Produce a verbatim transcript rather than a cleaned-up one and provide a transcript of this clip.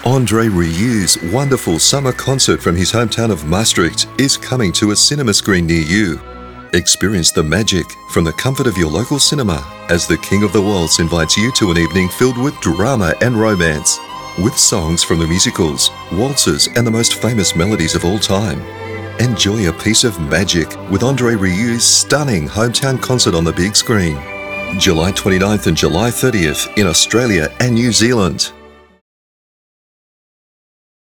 Andre Rieu's wonderful summer concert from his hometown of Maastricht is coming to a cinema screen near you. Experience the magic from the comfort of your local cinema as the King of the Waltz invites you to an evening filled with drama and romance, with songs from the musicals, waltzes and the most famous melodies of all time. Enjoy a piece of magic with Andre Rieu's stunning hometown concert on the big screen. July twenty-ninth and July thirtieth in Australia and New Zealand.